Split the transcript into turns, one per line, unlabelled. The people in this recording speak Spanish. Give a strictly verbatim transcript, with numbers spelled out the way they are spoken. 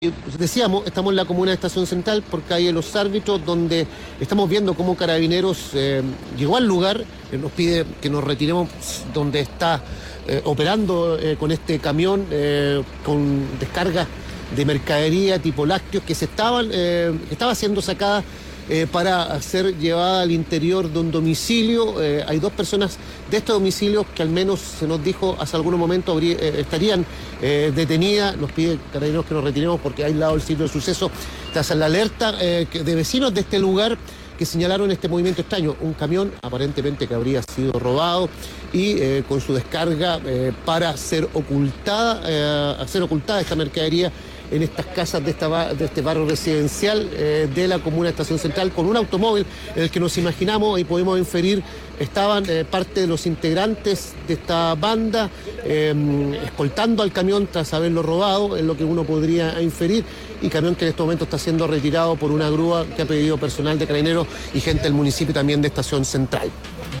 Decíamos, estamos en la comuna de Estación Central por calle Los Árbitros, donde estamos viendo cómo Carabineros eh, llegó al lugar, eh, nos pide que nos retiremos donde está eh, operando eh, con este camión eh, con descarga de mercadería tipo lácteos que se estaban, eh, que estaba siendo sacada eh, para ser llevada al interior de un domicilio. Eh, hay dos personas de este domicilio que al menos se nos dijo hace algunos momentos habría, eh, estarían eh, detenidas. Nos pide Carabineros que nos retiremos porque hay lado el sitio del suceso tras la alerta eh, de vecinos de este lugar que señalaron este movimiento extraño, un camión aparentemente que habría sido robado y eh, con su descarga eh, para ser ocultada, eh, hacer ocultada esta mercadería en estas casas de, esta, de este barrio residencial eh, de la comuna de Estación Central, con un automóvil en el que nos imaginamos y podemos inferir estaban eh, parte de los integrantes de esta banda eh, escoltando al camión tras haberlo robado, es lo que uno podría inferir, y camión que en este momento está siendo retirado por una grúa que ha pedido personal de Carabineros y gente del municipio también de Estación Central.